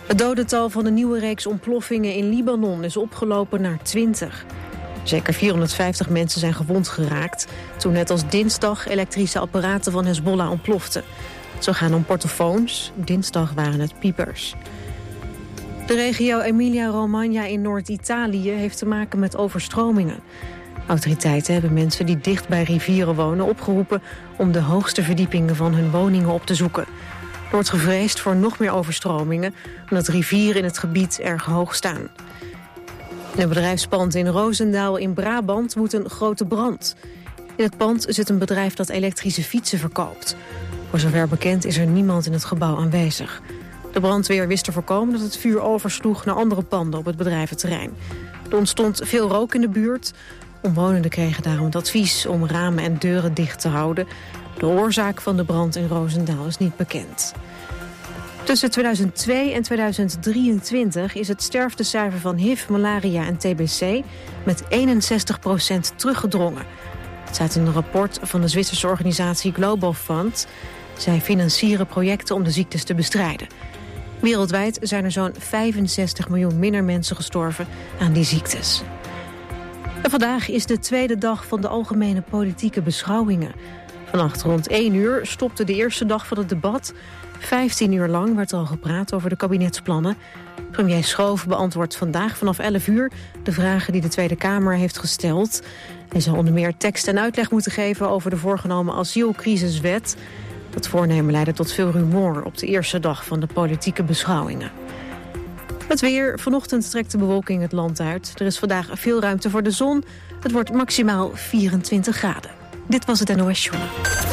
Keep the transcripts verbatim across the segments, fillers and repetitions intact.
Het dodental van de nieuwe reeks ontploffingen in Libanon is opgelopen naar twintig. Zeker vierhonderdvijftig mensen zijn gewond geraakt toen net als dinsdag elektrische apparaten van Hezbollah ontploften. Zo gaan om portofoons, dinsdag waren het piepers. De regio Emilia-Romagna in Noord-Italië heeft te maken met overstromingen. Autoriteiten hebben mensen die dicht bij rivieren wonen opgeroepen om de hoogste verdiepingen van hun woningen op te zoeken. Er wordt gevreesd voor nog meer overstromingen omdat rivieren in het gebied erg hoog staan. In een bedrijfspand in Roosendaal in Brabant woedt een grote brand. In het pand zit een bedrijf dat elektrische fietsen verkoopt. Voor zover bekend is er niemand in het gebouw aanwezig. De brandweer wist te voorkomen dat het vuur oversloeg naar andere panden op het bedrijventerrein. Er ontstond veel rook in de buurt. Omwonenden kregen daarom het advies om ramen en deuren dicht te houden. De oorzaak van de brand in Roosendaal is niet bekend. Tussen tweeduizend twee en tweeduizend drieëntwintig is het sterftecijfer van H I V, malaria en T B C met eenenzestig procent teruggedrongen. Het staat in een rapport van de Zwitserse organisatie Global Fund. Zij financieren projecten om de ziektes te bestrijden. Wereldwijd zijn er zo'n vijfenzestig miljoen minder mensen gestorven aan die ziektes. En vandaag is de tweede dag van de algemene politieke beschouwingen. Vannacht rond één uur stopte de eerste dag van het debat. Vijftien uur lang werd er al gepraat over de kabinetsplannen. Premier Schoof beantwoordt vandaag vanaf elf uur de vragen die de Tweede Kamer heeft gesteld. Hij zal onder meer tekst en uitleg moeten geven over de voorgenomen asielcrisiswet. Dat voornemen leidde tot veel rumoer op de eerste dag van de politieke beschouwingen. Het weer. Vanochtend trekt de bewolking het land uit. Er is vandaag veel ruimte voor de zon. Het wordt maximaal vierentwintig graden. Dit was het N O S Journal.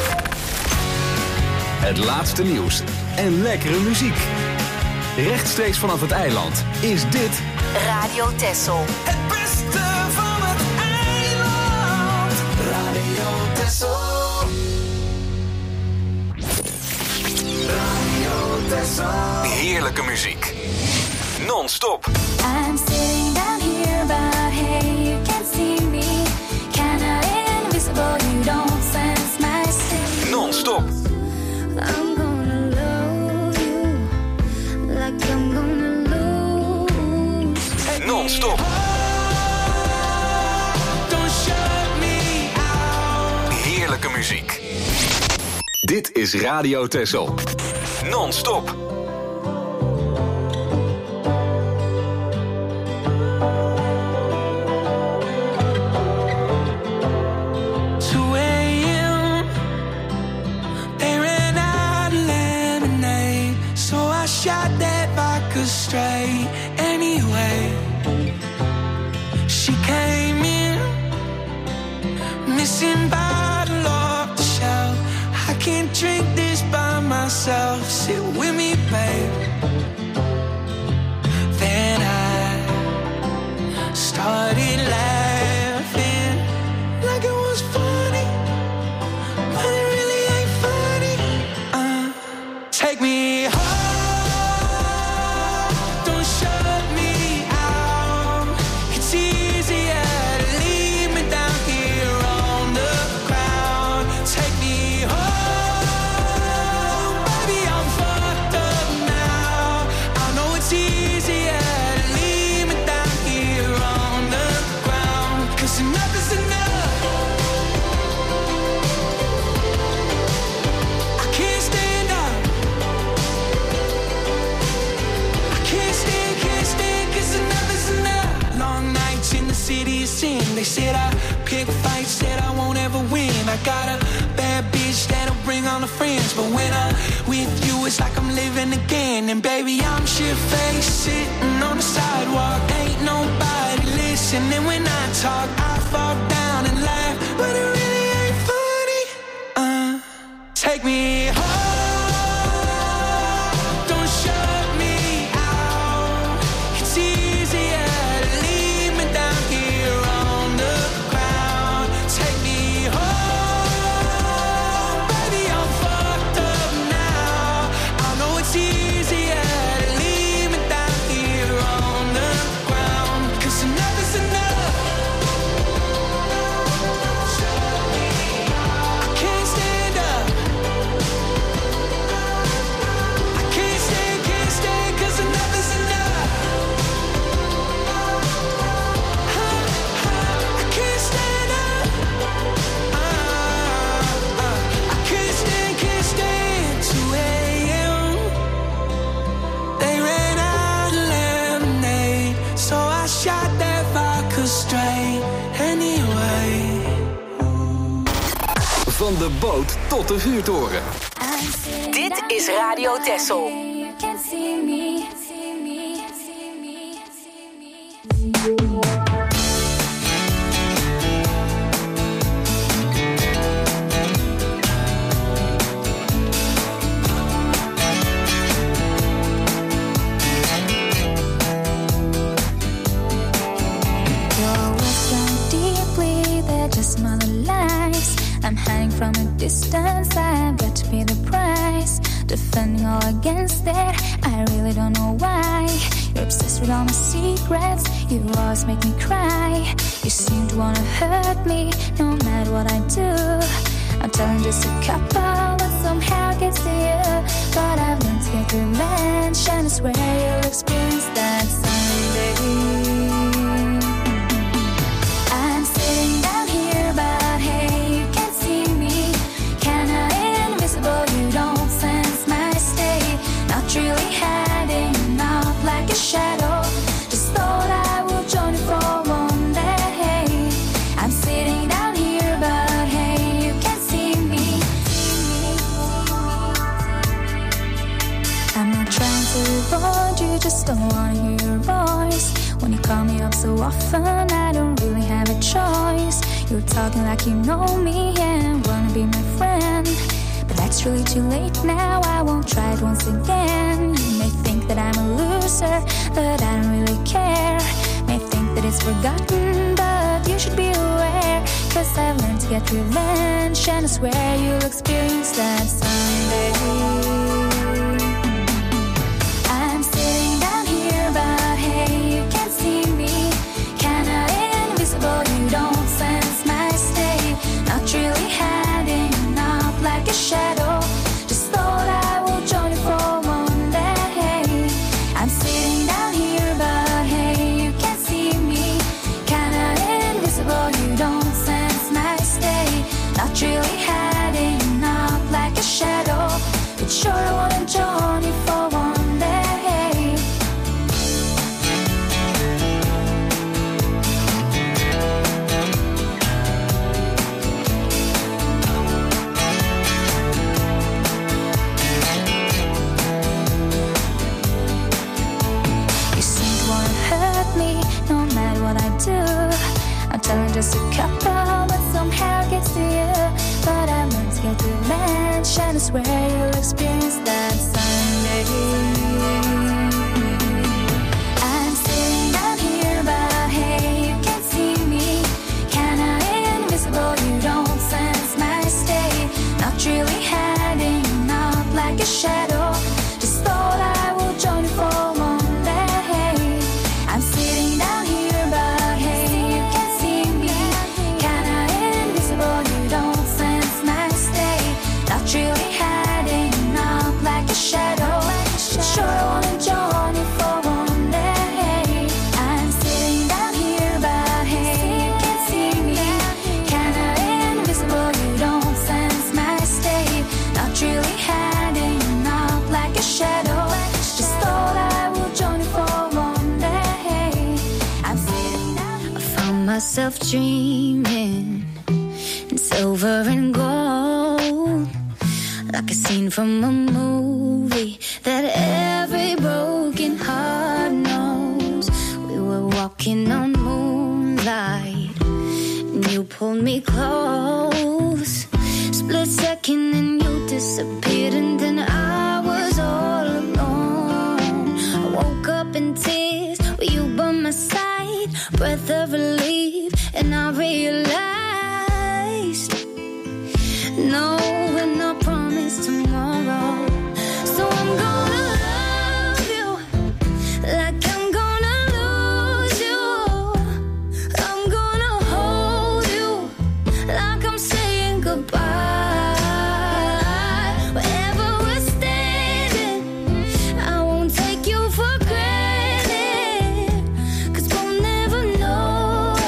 Het laatste nieuws en lekkere muziek. Rechtstreeks vanaf het eiland is dit Radio Texel. Het beste van het eiland. Radio Texel. Radio Texel. heerlijke muziek. Non-stop. I'm sitting down here, but hey, you can't see me. Kinda invisible, you don't sense my state. Non-stop. I'm gonna love you like I'm gonna lose. Non-stop. Don't shut me out. Heerlijke muziek. Dit is Radio Texel. Non-stop. Shot that vodka straight anyway. She came in missing bottle off the shelf. I can't drink this by myself. Sit with me, babe. Then I started laughing like it was funny, but it really ain't funny. Uh, take me home. They said I pick fights that I won't ever win. I got a bad bitch that'll bring all the friends. But when I'm with you, it's like I'm living again. And baby, I'm shit-faced, sitting on the sidewalk. Ain't nobody listening when I talk. I fall down and laugh, but it really ain't funny. Uh, take me home. Van de boot tot de vuurtoren. Dit is Radio Texel. You can see me, see me, see me, see me. I'm hiding from a distance, I've got to pay the price. Defending all against it, I really don't know why. You're obsessed with all my secrets, you always make me cry. You seem to wanna hurt me, no matter what I do. I'm telling just a couple, but somehow it gets to you. But I've learned to get revenge, and I swear you'll experience that someday. I'm sitting down here, but hey, you can't see me. Kinda invisible, you don't sense my state. Not really hiding out like a shadow. Just thought I would join you for one day. I'm sitting down here, but hey, you can't see me. I'm not trying to avoid you, just don't wanna hear your voice. When you call me up so often, I don't really have a choice. You're talking like you know me and wanna be my friend. But that's really too late now, I won't try it once again. You may think that I'm a loser, but I don't really care. May think that it's forgotten, but you should be aware. Cause I've learned to get revenge, and I swear you'll experience that someday. I'm sitting down here, but hey, you can't see me. Kinda invisible, you don't sense my state. Not really hiding out like a shadow. Just thought I would join you for one day. I'm sitting down here, but hey, you can't see me. Kinda invisible, you don't sense my state. Not really hiding out like a shadow. But sure I wanna join you for one day. I'm telling just a couple, but somehow it gets to you. But I learned to get revenge, and I swear you'll experience that someday. I'm sitting down here, but hey, you can't see me. Kinda invisible, you don't sense my state. Not really hiding out like a shadow. Just thought I would join you for one day. I'm sitting down here, but hey, you can't see me. Kinda invisible, you don't sense my state. Not really hiding out like a shadow. But sure I wanna join you for one day. I'm sitting down here, but hey, you can't see me. Kinda invisible, you don't sense my state. Not really hiding out like a shadow. Just thought I would join you for one day. I'm sitting down. I found myself dreaming in silver and gold, like a scene from a movie that every broken heart knows. We were walking on moonlight, and you pulled me close. Split second and you disappeared, and then I was all alone. I woke up in tears with you by my side, breath of relief, and I realized no, we're not promised tomorrow. So I'm gonna love you like I'm gonna lose you. I'm gonna hold you like I'm saying goodbye. Wherever we're standing, I won't take you for granted. Cause we'll never know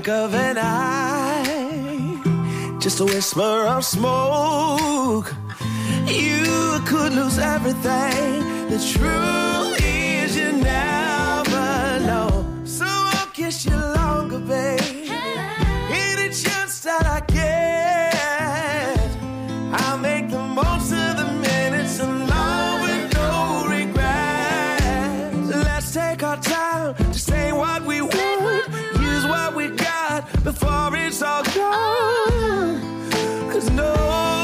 blink of an eye, just a whisper of smoke. You could lose everything. The truth is you never know. So I'll kiss you longer, babe. Any chance that I get, I'll make the most of the minutes alone with no regrets. Let's take our time to say what we want, use what we got before it's all gone. 'Cause no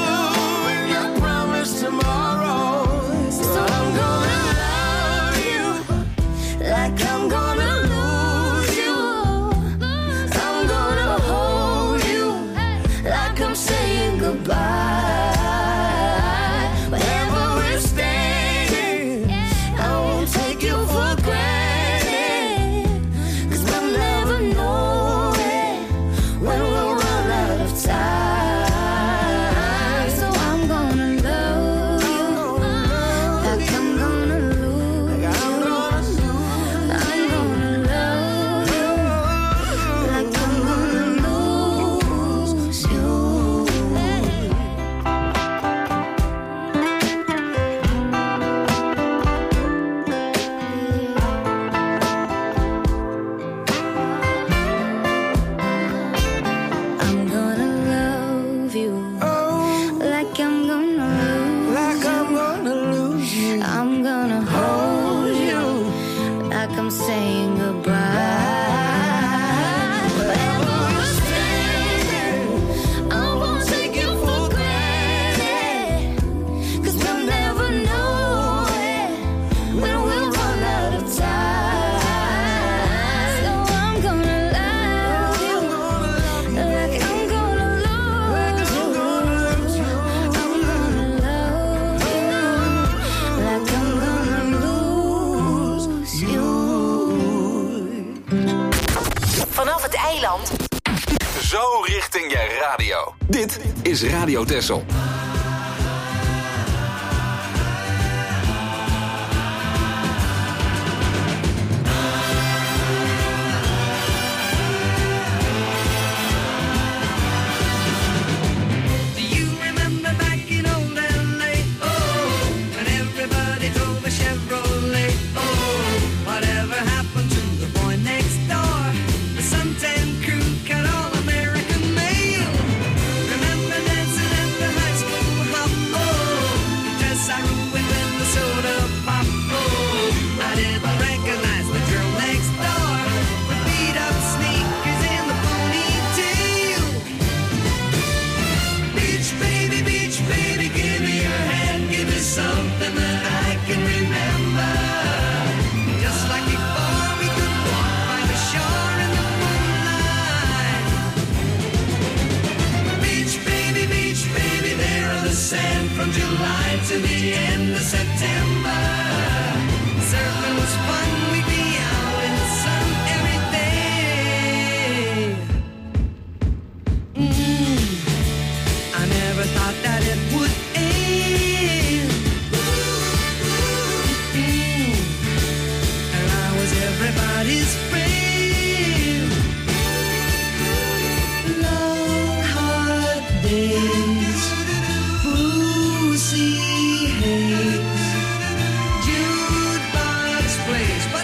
tomorrow, so I'm gonna love you like I'm gonna lose you. I'm gonna hold you like I'm saying goodbye. Wherever we're standing, I won't take you for granted, 'cause we'll never know it when we'll run out of time. Zo richting je radio. Dit is Radio Texel. From July to the end of September, surfing was fun. We'd be out in the sun every day. Mm, I never thought that it would end. Mm, and I was everybody's friend. Long hard days, Jude Box plays.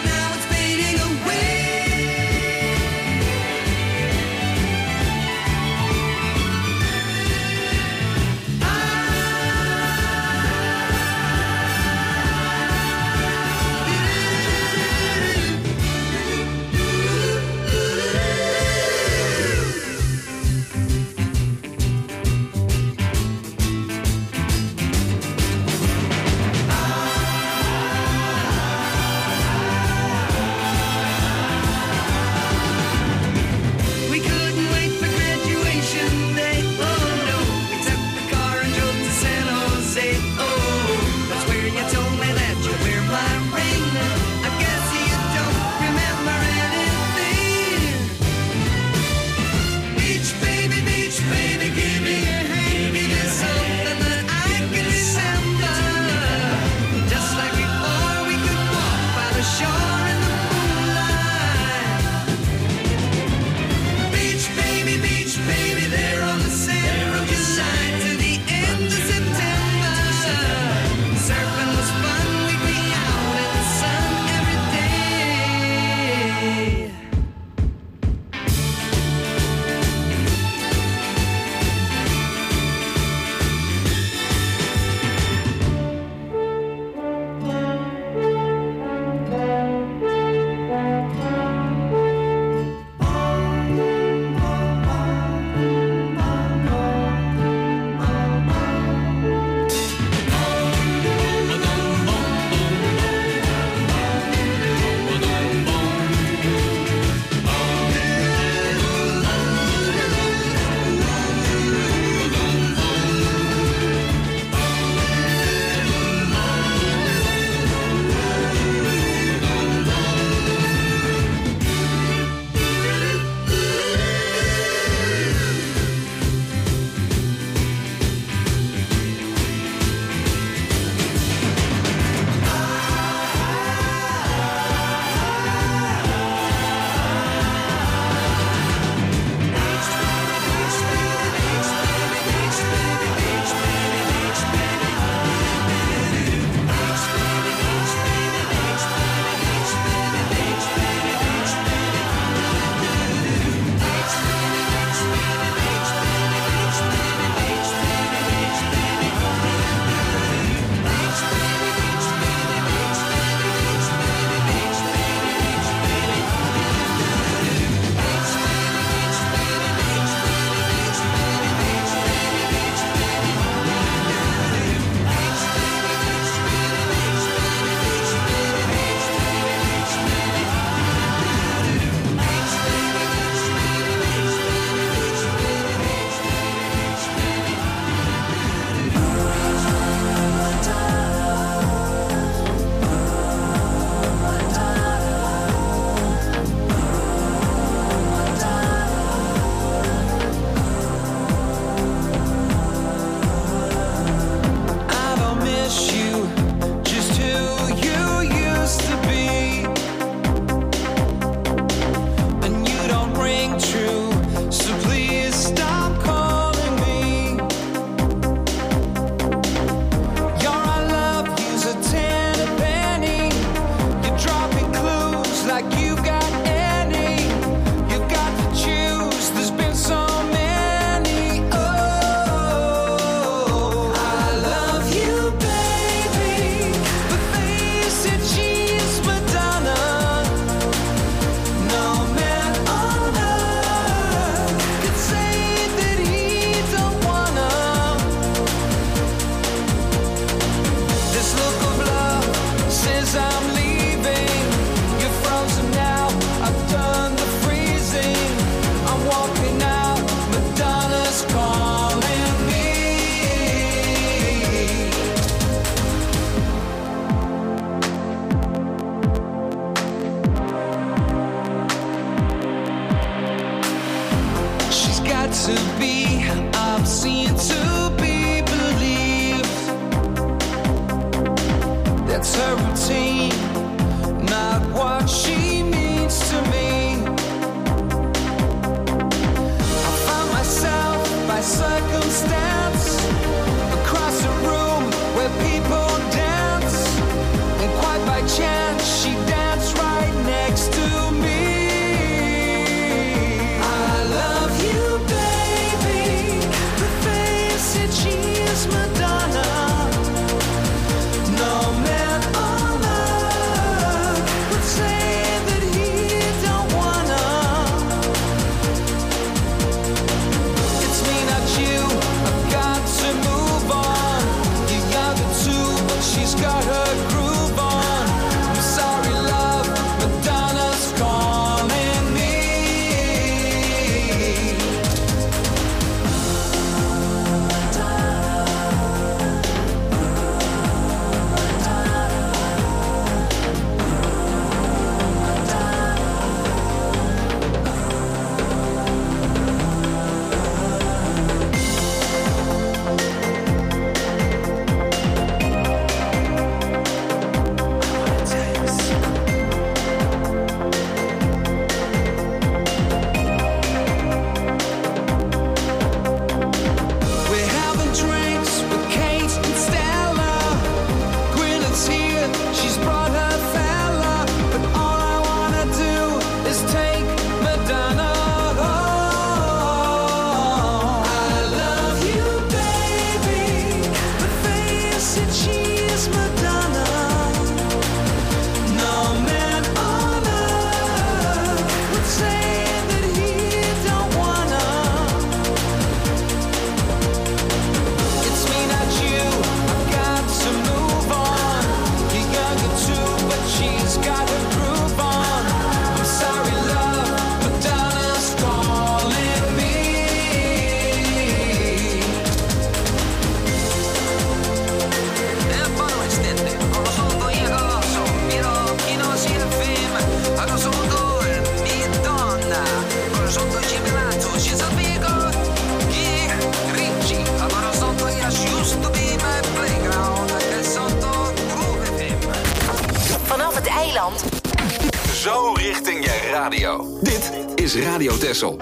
Friesland. Zo richting je radio. Dit is Radio Texel.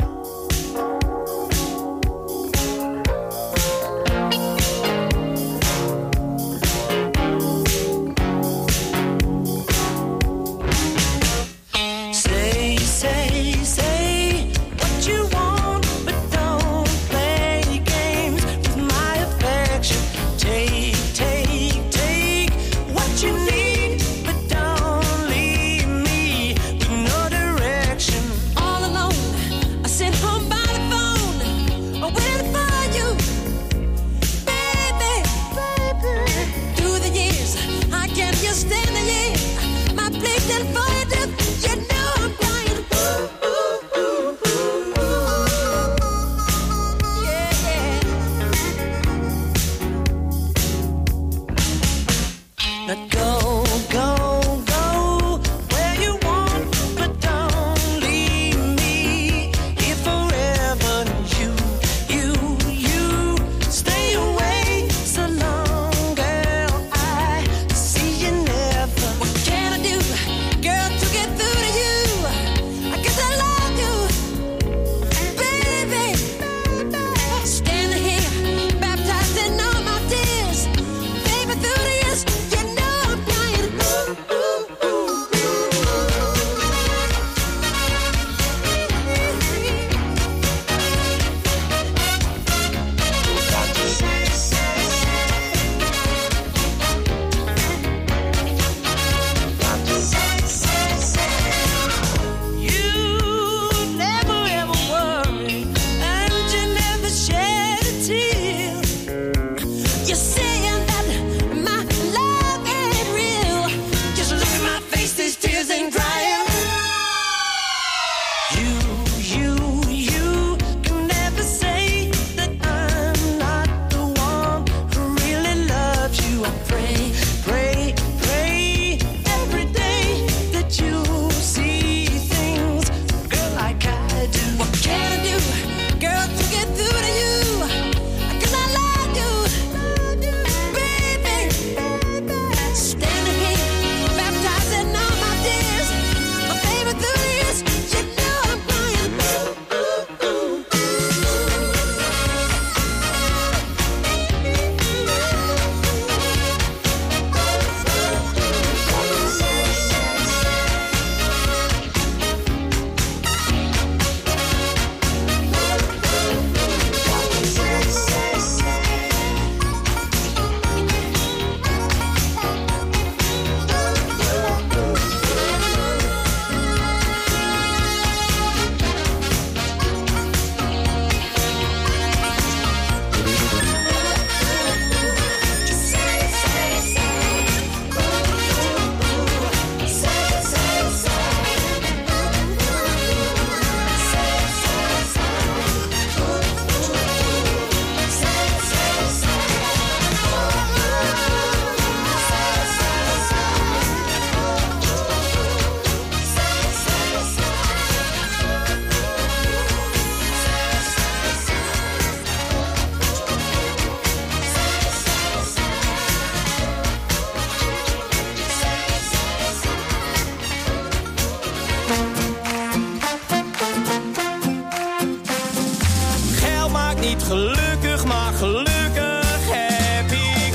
Gelukkig, maar gelukkig heb ik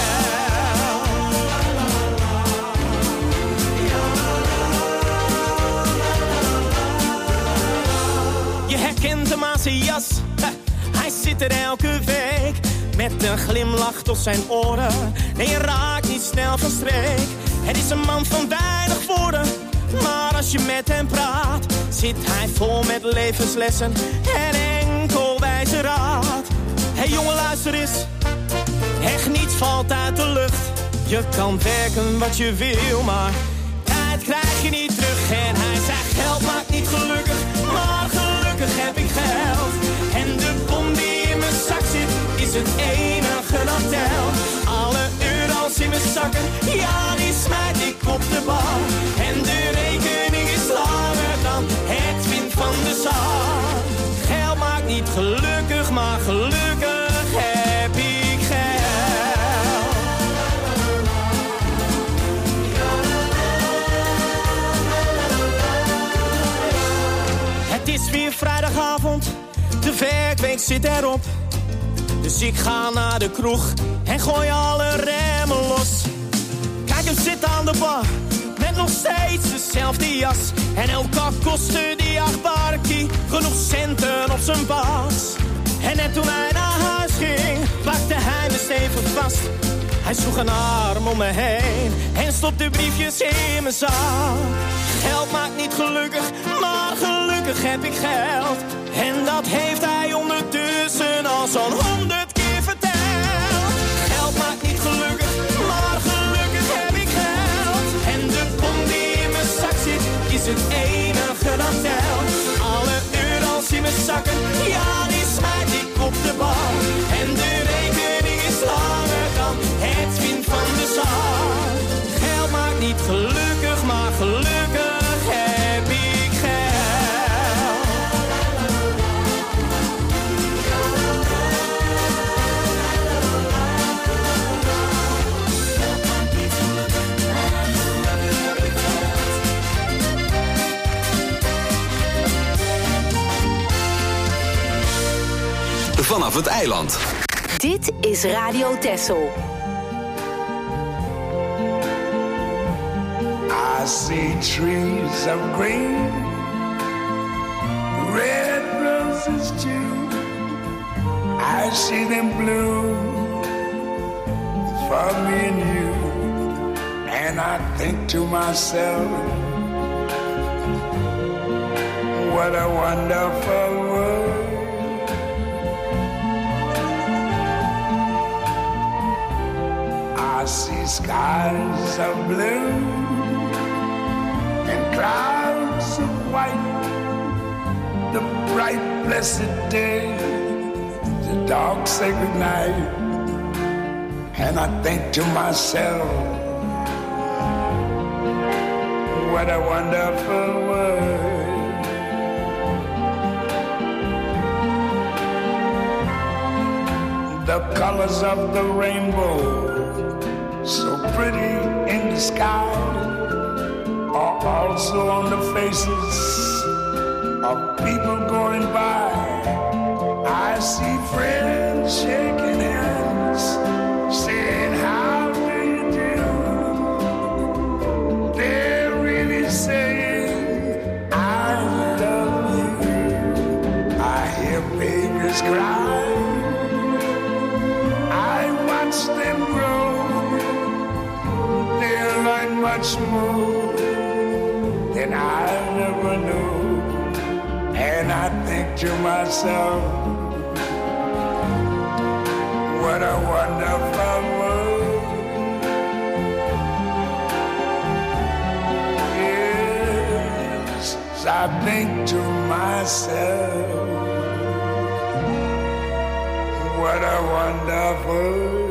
geld. Je herkent hem aan zijn jas, hij zit er elke week. Met een glimlach tot zijn oren, nee je raakt niet snel van streek. Het is een man van weinig woorden, maar als je met hem praat, zit hij vol met levenslessen en enkel wijze raad. Hé hey jongen, luister eens, echt niets valt uit de lucht. Je kan werken wat je wil, maar tijd krijg je niet terug. En hij zei geld maakt niet gelukkig, maar gelukkig heb ik geld. En de bom die in mijn zak zit, is het enige dat telt. Alle euro's in mijn zakken, ja die smijt ik op de bal. En de rekening is langer dan het wind van de zon. Geld maakt niet gelukkig, maar gelukkig heb ik geld. zit erop. Dus ik ga naar de kroeg en gooi alle remmen los. Kijk hem zitten aan de bar, met nog steeds dezelfde jas. En elke kostte die acht barkie genoeg centen op zijn pas. En net toen hij naar huis ging, pakte hij me stevig vast. Hij sloeg een arm om me heen en stopte briefjes in mijn zak. Geld maakt niet gelukkig, maar gelukkig heb ik geld. En dat heeft hij ondertussen al zo'n honderd keer verteld. Geld maakt niet gelukkig, maar gelukkig heb ik geld. En de bom die in mijn zak zit, is het enige dat telt. Alle euro's in mijn zakken, ja die smijt ik op de bar. En de rekening is langer dan het win van de zaak. Geld maakt niet gelukkig, maar gelukkig heb ik geld. Vanaf het eiland. Dit is Radio Texel. I see trees of green, red roses too. I see them bloom for me and you. And I think to myself, what a wonderful world. I see skies of blue and clouds of white, the bright blessed day, the dark sacred night. And I think to myself, what a wonderful world. The colors of the rainbow, so pretty in the sky, are also on the faces of people going by. I see friends shaking hands, saying, how do you do? They're really saying, I love you. I hear babies cry, I watch them grow. Learn much more than I never knew. And I think to myself, what a wonderful world. Yes, I think to myself, what a wonderful world.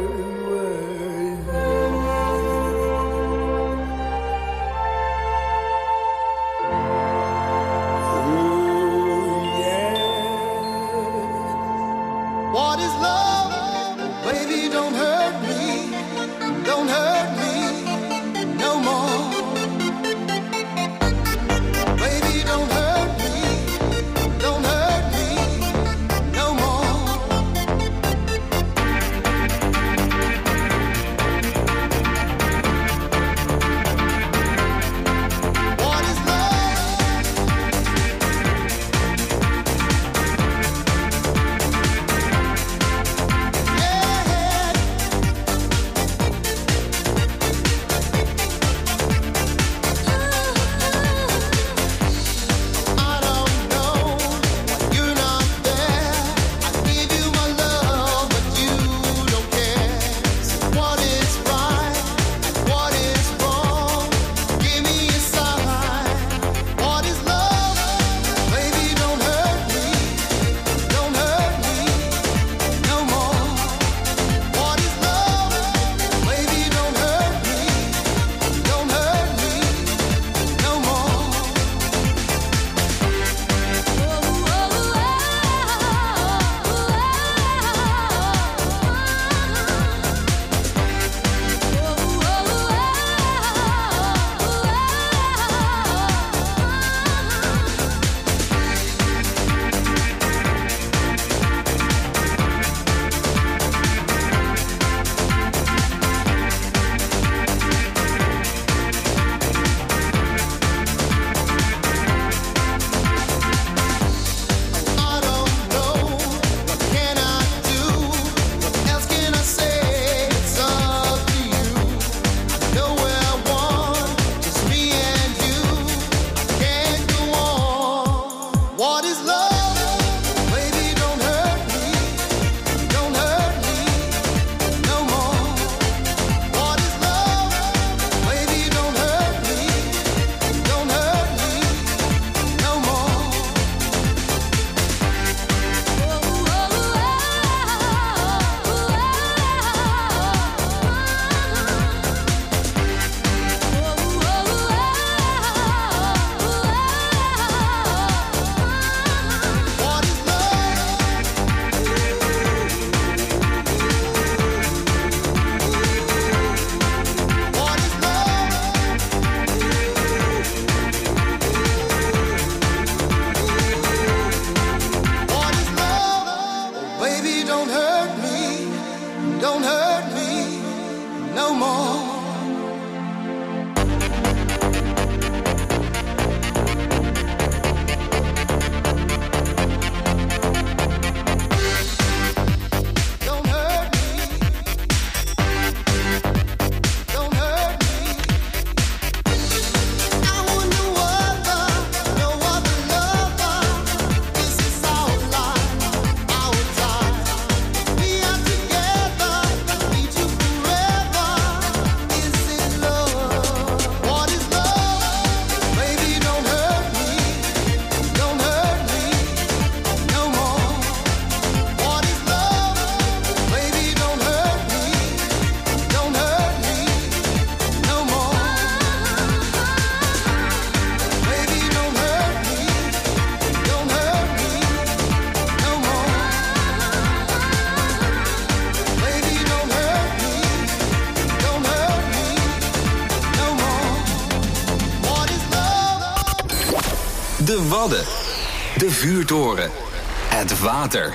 De Wadden. De vuurtoren. Het water.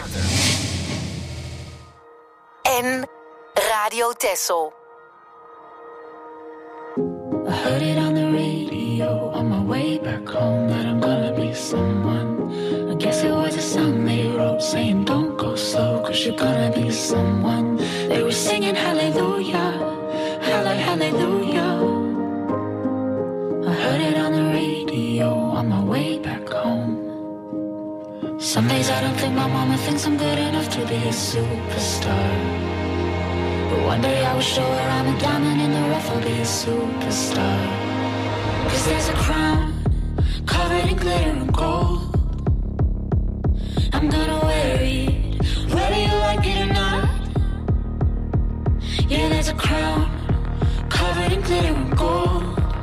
En Radio Texel. I heard it on the radio on my way back home that I'm gonna be someone. I guess it was a song they wrote saying don't go slow cause you're gonna be someone. They were singing hallelujah, halle- hallelujah. I heard it on the radio on my way back home. Some days I don't think my mama thinks I'm good enough to be a superstar. But one day I will show her I'm a diamond in the rough, I'll be a superstar. Cause there's a crown covered in glitter and gold. I'm gonna wear it, whether you like it or not. Yeah, there's a crown covered in glitter and gold.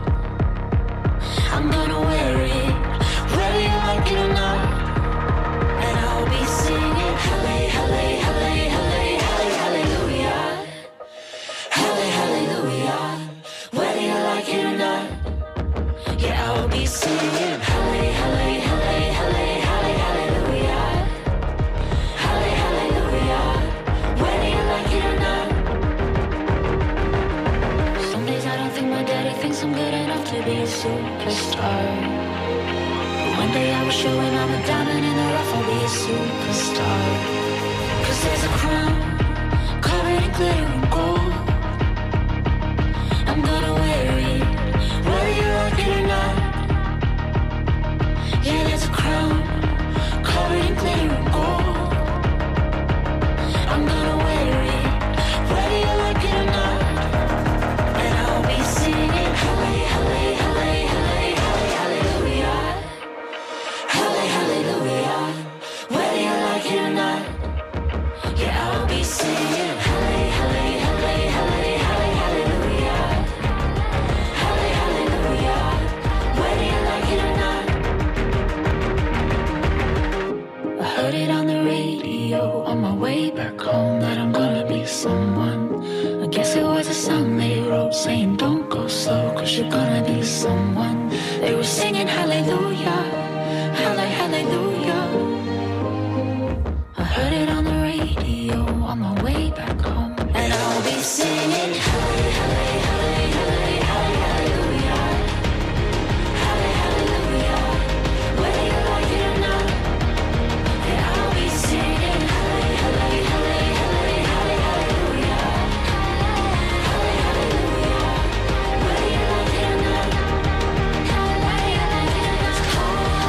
I'm gonna wear it, whether you like it or not. And I'll be singing halle, halle, halle, halle, halle, hallelujah. Halle, hallelujah, whether you like it or not. Yeah, I'll be singing halle, halle, halle, halle, halle, hallelujah. Halle, hallelujah, whether you like it or not. Some days I don't think my daddy thinks I'm good enough to be a superstar. But one day I will show him I'm a diamond in the rough, I'll be a superstar. Cause there's a crown covered in glitter and gold. I'm gonna wear it, whether you like it or not. Yeah, there's a crown covered in glitter and gold. I'm gonna wear it, whether you like it or not. And I'll be singing halle, halle, halle, halle, halle, hallelujah. Halle, hallelujah, whether you like it or not. Yeah, I'll be singing halle, halle, halle, halle, halle, hallelujah. Halle, hallelujah, whether you like it or not. I heard it on the radio on my way back home that I'm gonna be someone. I guess it was a song they wrote saying don't go slow cause you're gonna be someone. They were singing hallelujah, halle, hallelujah. I heard it on the radio on my way back home. And I'll be singing halle, halle, halle, halle, halle, hallelujah. Halle, hallelujah, whether you like it or not. Yeah, I'll be singing halle, halle, halle, halle, halle, hallelujah. Halle, hallelujah, whether you like it or not. Whether you like it or not.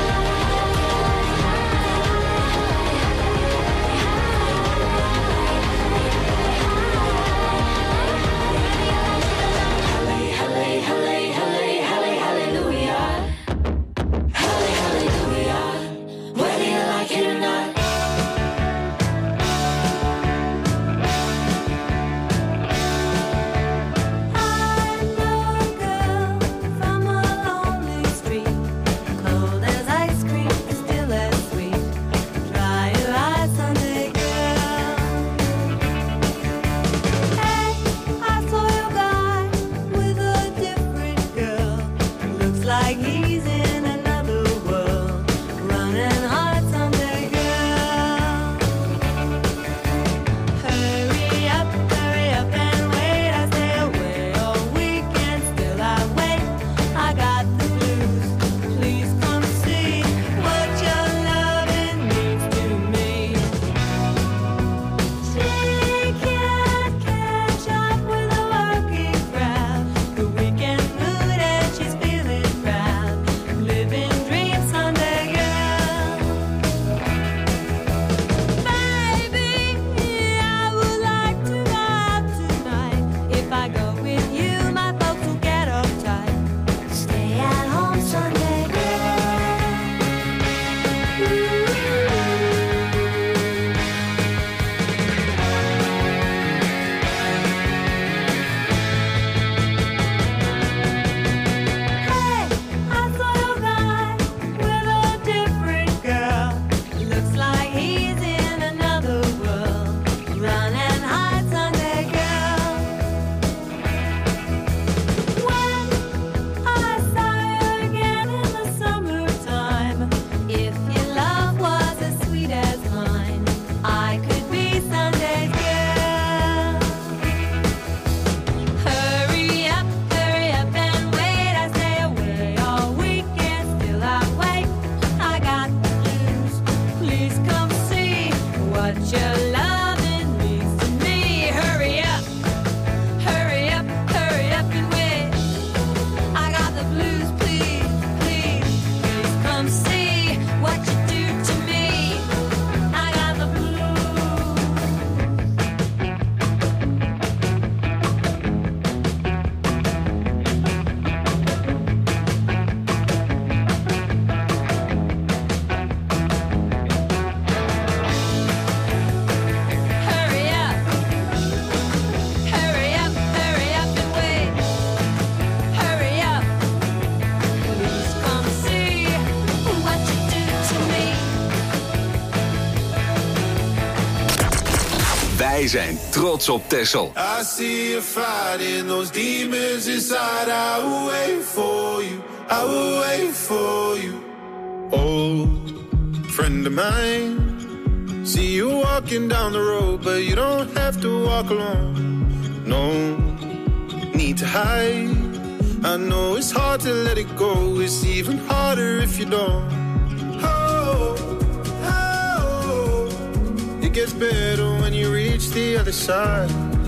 Wij zijn trots op Texel. I see you fighting those demons inside. I will wait for you. I will wait for you. Old friend of mine. See you walking down the road, but you don't have to walk alone. No need to hide. I know it's hard to let it go. It's even harder if you don't. Oh, oh, it gets better when you reach the other side.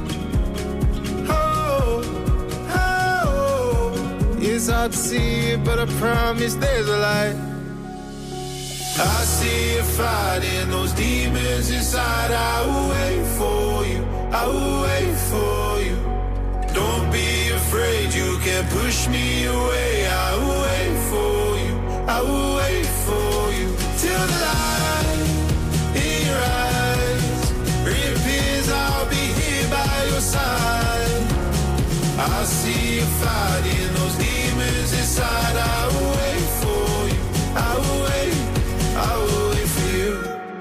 Oh, oh, it's hard to see it, but I promise there's a light. I see you fighting those demons inside. I will wait for you. I will wait for you. Don't be afraid, you can't push me away. I will wait for you. I will wait for you till the light in your eyes reappears. I'll be here by your side. I see you fighting those demons inside. I will wait for you. I will wait. I will wait for you.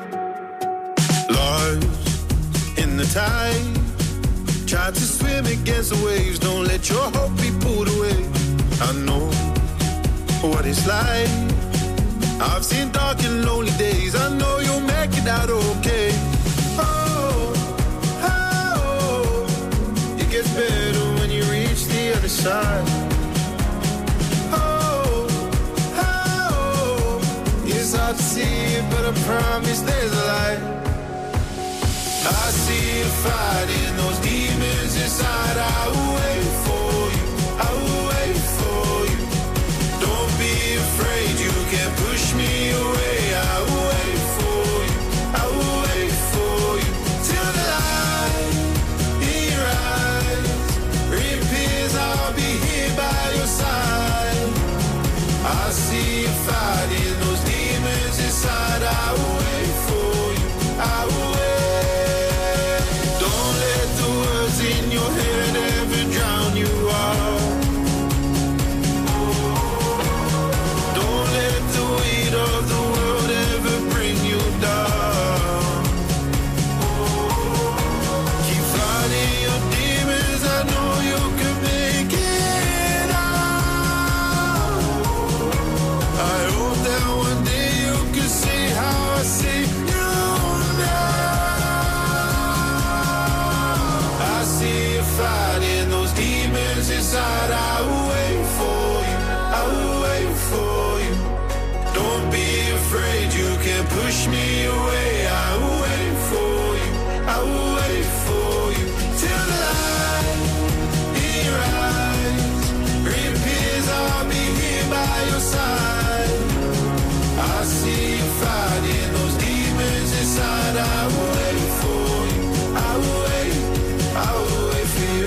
Lost in the tide, try to swim against the waves. Don't let your hope be pulled away. I know what it's like. I've seen dark and lonely days. I know you'll make it out okay. Oh, oh, it gets better when you reach the other side. It's hard to see it, but I promise there's a light. I see you fighting those demons inside. I will wait for you. I will wait for you. Don't be afraid, you can't push me away. I will wait for you. I will wait for you till the light in your eyes reappears. I'll be here by your side. I see you fighting those demons inside. I will wait for you. I will wait. Don't let the words in your head ever drown you out. Don't let the weight of the world ever bring you down. Keep fighting your demons. I know you can make it out. I hope that one day you can see how I see you now. I see you fighting those demons inside. I will wait for you. I will wait for you. Don't be afraid, you can't push me away. I will wait for you. I will wait for you till the light in your eyes reappears. I'll be here by your side. I see you fighting those demons inside. I will wait for you. I will wait. I will wait for you.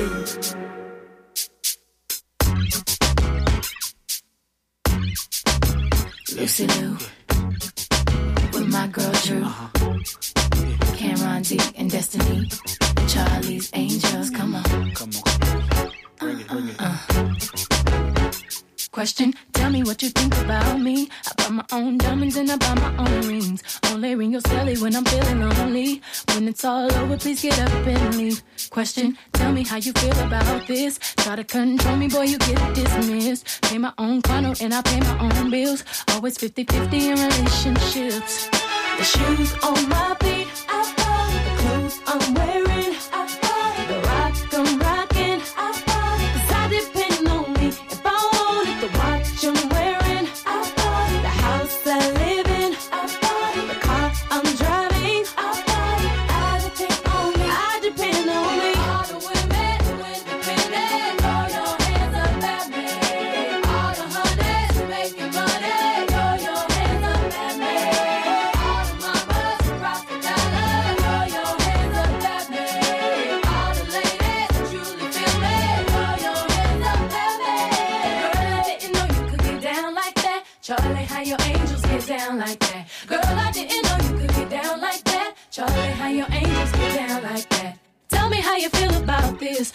Lucy Lou, with my girl Drew, Cameron D and Destiny, Charlie's Angels. Come on, come on, bring it, bring it. Uh, uh. Question, tell me what you think about me. I buy my own diamonds and I buy my own rings. Only ring your celly when I'm feeling lonely. When it's all over, please get up and leave. Question, tell me how you feel about this. Try to control me, boy, you get dismissed. Pay my own condo and I pay my own bills. Always fifty-fifty in relationships. The shoes on my feet, I buy. The clothes I'm wearing, I buy. The rock I'm rocking, I buy. Cause I depend on me. If I wanted the watch I'm wearing, I buy. The house I live in, I buy. The car I'm driving, I buy. I depend on me, I depend on me. All the women who independent, throw your hands up at me. All the honeys who making money, throw your hands up at me. All the mamas who rock the dollar, throw your hands up at me. All the ladies who truly feel me, throw your hands up at me. Girl, I didn't know you could get down like that. Charlie, how your angels get down like that. Girl, I didn't know you could get down like that. Charlie, how your angels get down like that. Tell me how you feel about this. Do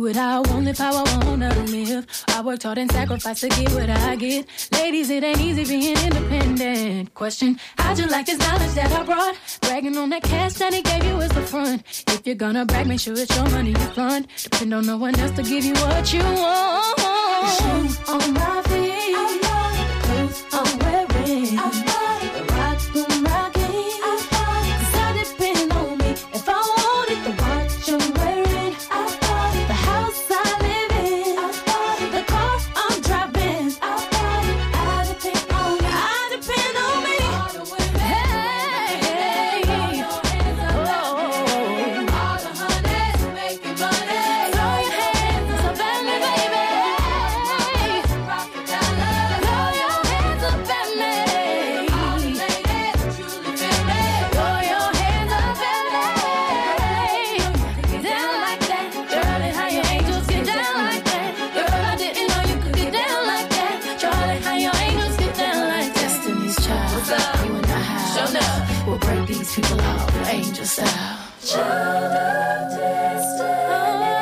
what I want, live how I wanna live. I worked hard and sacrificed to get what I get. Ladies, it ain't easy being independent. Question, how'd you like this knowledge that I brought? Bragging on that cash that he gave you is the front. If you're gonna brag, make sure it's your money you fund. Depend on no one else to give you what you want. The shoes on my feet, I love the clothes I'm wearing, I love the rock I'm rocking, I love it. 'Cause I depend on me if I want it, the watch I'm wearing, I love it. The house I live in, I love it. The car I'm driving, I love it. I depend on me, I depend on me. Hey, hey, hey. Oh, all the honeys making money. Throw your hands up at me, baby. Rock it down, love. Throw your hands up at me. All the ladies truly feel me. Throw your hands up at me. Get down like that, Charlie. How your angels get down like that, girl? I didn't know you could get down like that, Charlie. How your angels get down like that. Destiny's Child, what's up? You and I have show up. We'll break these people off, angel style. Child of destiny,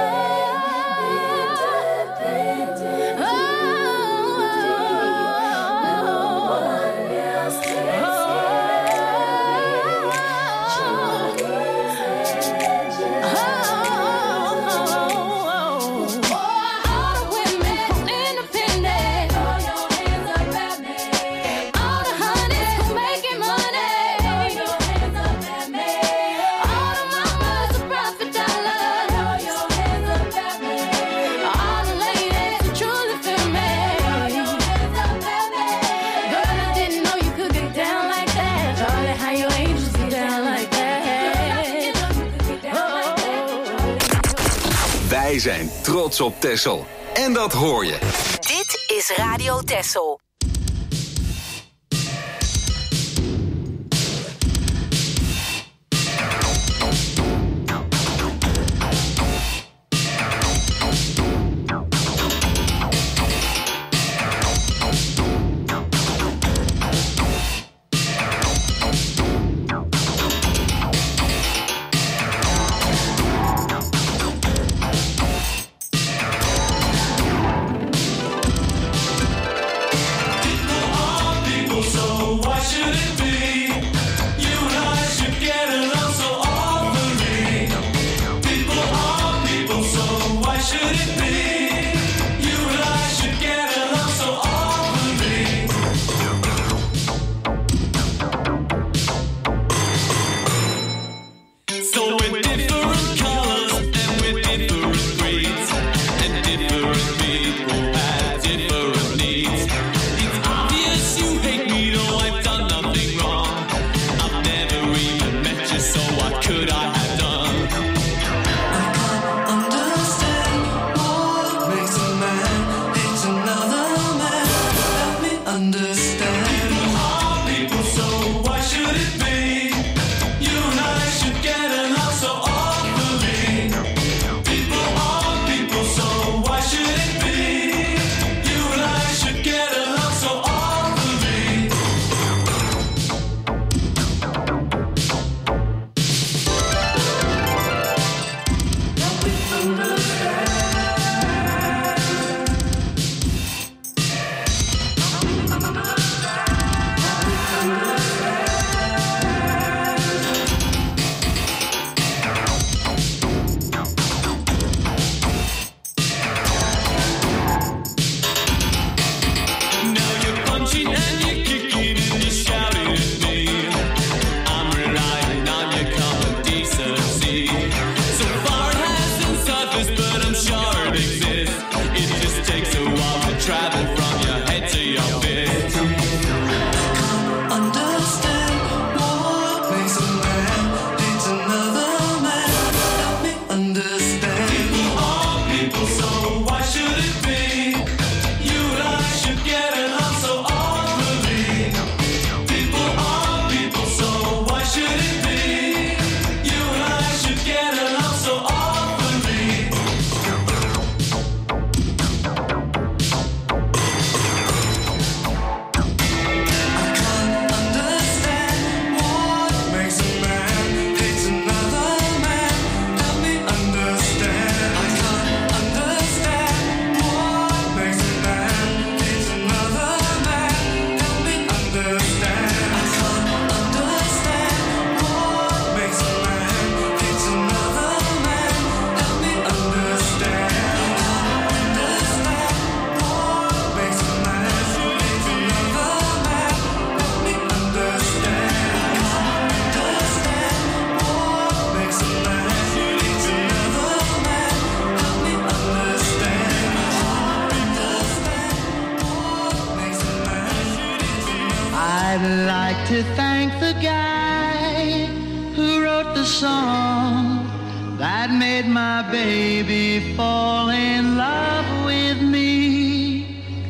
independent. Oh, no one else can all the women independent. Throw your hands up at me. All the honeys who making money. Throw your hands up at me. All the mamas who profit dollars. Throw your hands up at me. All the ladies who truly feel me. Throw your hands up at me. Girl, I didn't know you could get down like that, Charlie. How your angels get down like that. Wij zijn trots op Texel. En dat hoor je. Dit is Radio Texel. People are people, so why should it be? I'd like to thank the guy who wrote the song that made my baby fall in love with me.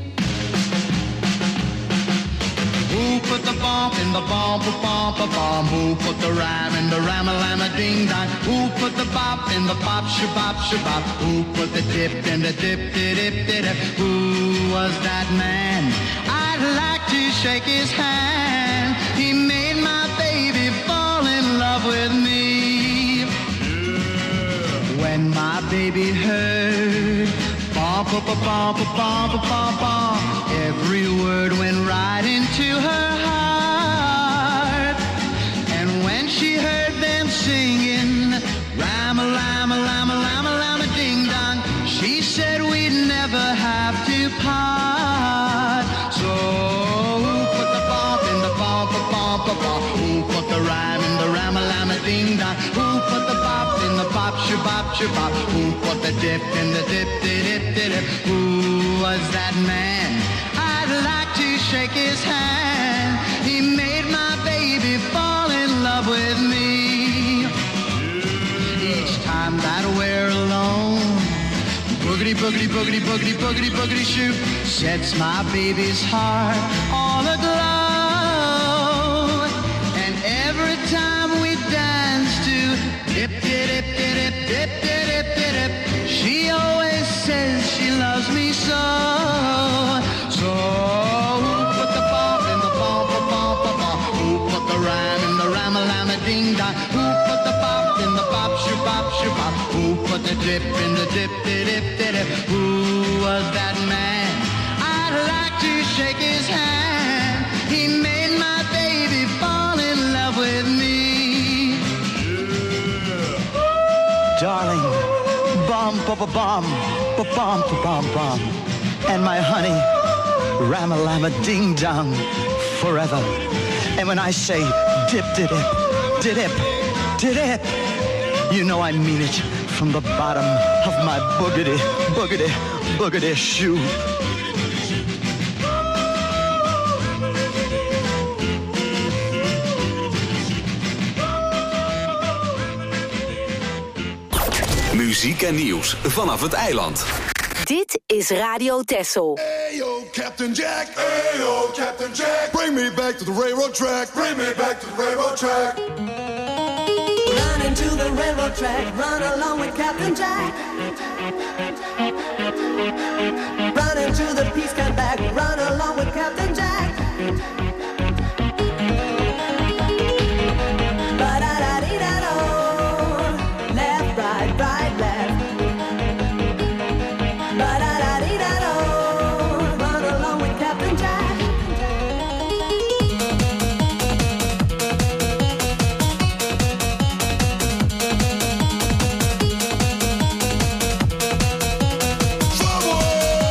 Who put the bump in the bump, bump, bump? Who put the rhyme in the rhyme-a-lama ding-dong? Who put the bop in the bop, shabop, shabop? Who put the dip in the dip-dip-dip-dip? Who was that man? I'd like to shake his hand. He made my baby fall in love with me. When my baby heard bump, bump, bump, bump, bump, bump, every word went right into her heart. And when she heard them singing Ram-a-lam-a, lam-a-lam-a, lam-a-ding-dong, she said we'd never have to part. So who put the bump in the bump, bump, bump? Who put the rhyme in the ram-a-lam-a-ding-dong? Who put the bop in the bop, shabop, shabop? Who put the dip in the dip-dip-dip-dip? Who was that man? I'd like to shake his hand. He made my baby fall in love with me. Each time that we're alone, boogity, boogity, boogity, boogity, boogity, boogity, shoot, sets my baby's heart all aglow. And every time we dance to dip, dip, dip, dip, dip, dip, dip, dip, she always says she loves me so. So who put the bump in the bump, bump, bump, bump? Who put the rhyme in the ram-a-lam-a ding-dong? Who put the bop in the bop, shabop, shabop? Who put the dip in the dip, dip, dip, dip? Who was that man? I'd like to shake his hand. He made my baby fall in love with me. Darling, bum, bum, bum, bum, bum, bum, bum, and my honey, ram-a-lam-a ding-dong, forever. And when I say dip, dip, dip, dip, dip, you know I mean it from the bottom of my boogity, boogity, boogity shoe. Muziek en nieuws vanaf het eiland. Dit is Radio Texel. Hey yo, Captain Jack. Hey yo, Captain Jack. Bring me back to the railroad track. Bring me back to the railroad track. Run into the railroad track. Run along with Captain Jack. Run into the peace camp back. Run along with Captain Jack. Ba-da-da-dee-da-do. Left, right, right, left. Ba-da-da-dee-da-do. Run along with Captain Jack. Trouble!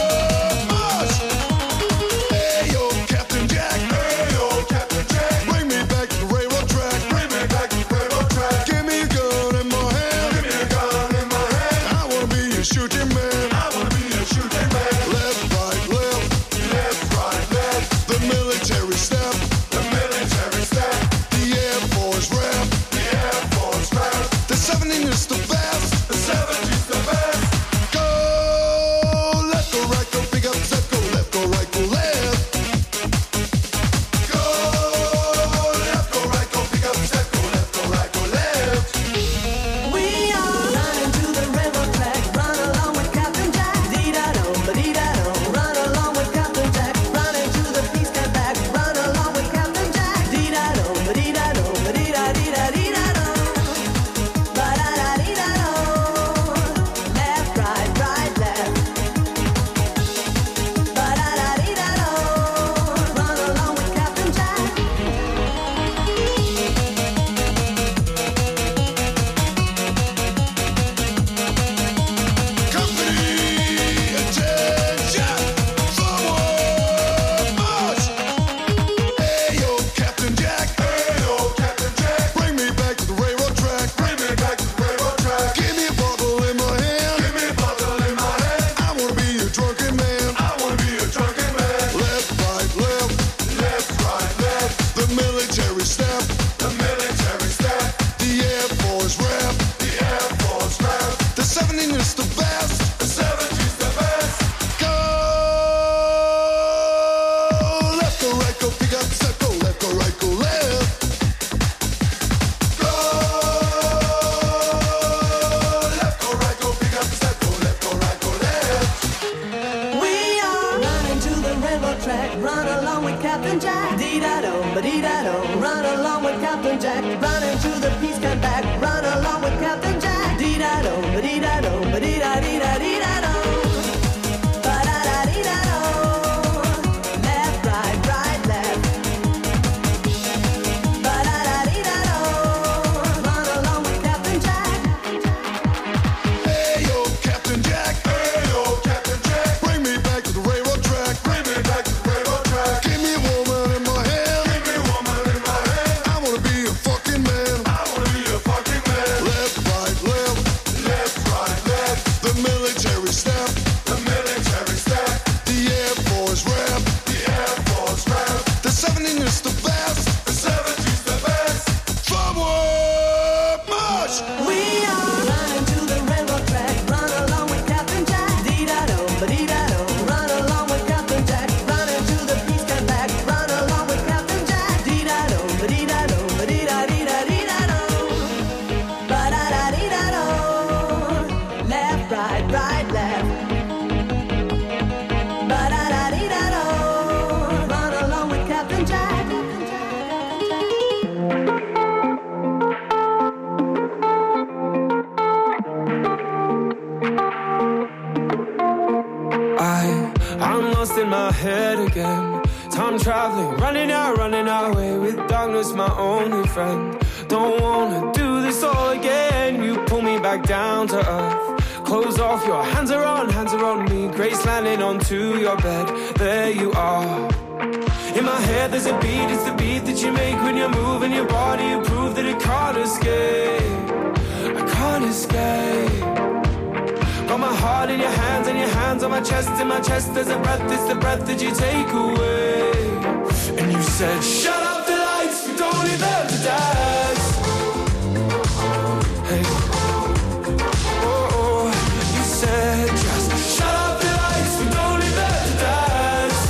run along with Captain Jack. Dee-da-do, ba-dee-da-do, run along with Captain Jack. Run into the peace camp back, run along with Captain Jack. Dee-da-do, ba-dee-da-do, ba-dee-da-dee-da-dee-da-do. Traveling, running out, running away with darkness, my only friend. Don't wanna do this all again. You pull me back down to earth. Close off, your hands are on, hands are on me. Grace landing onto your bed. There you are. In my head there's a beat, it's the beat that you make when you're moving your body. You prove that it can't escape. I can't escape. Got my heart in your hands and your hands on my chest. In my chest there's a breath, it's the breath that you take away. And you said, shut up the lights, we don't need them to dance. Hey, oh, oh, you said, just shut up the lights, we don't need them to dance.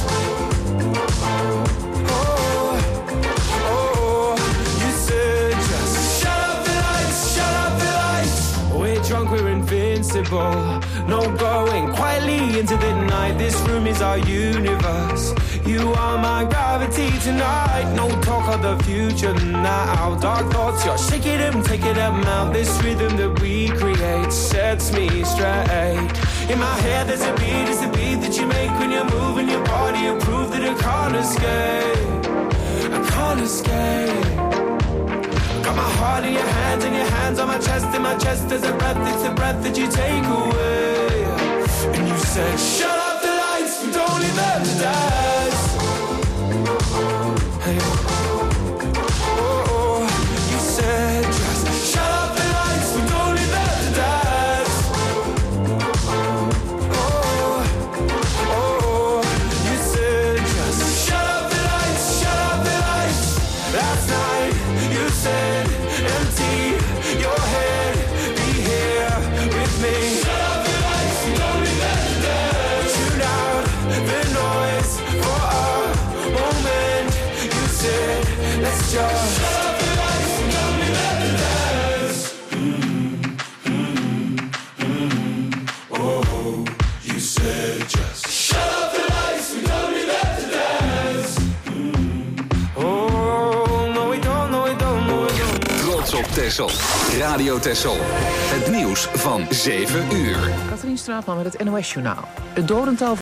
Oh, oh, oh, you said, just shut up the lights, shut up the lights. We're drunk, we're invincible. No going quietly into the night. This room is our universe. You are my gravity tonight. No talk of the future now. Dark thoughts, you're shaking them, taking them out. This rhythm that we create sets me straight. In my head there's a beat, it's a beat that you make when you're moving your body. You prove that I can't escape. I can't escape. Got my heart in your hands and your hands on my chest. In my chest there's a breath, it's the breath that you take away. And you said, shut up the lights, we don't need them to dance. Hey, oh, oh, you said, just shut up the lights, we don't need them to dance. Oh, oh, oh, you said, just shut up the lights, shut up the lights. Last night you said, empty your head, be here with me. Shut up the lights, we don't need them to dance. Tune out the noise for a moment. You said, let's just shut up the lights, we don't need them to dance. Mm, mm, mm. Oh, you said just shut up the lights, we don't need them to dance. Mm. Oh, no we don't, no we don't, no we don't. Trots op Texel. Radio Texel. Het nieuws van zeven uur. Katrien Straatman met het N O S-journaal. Het dodental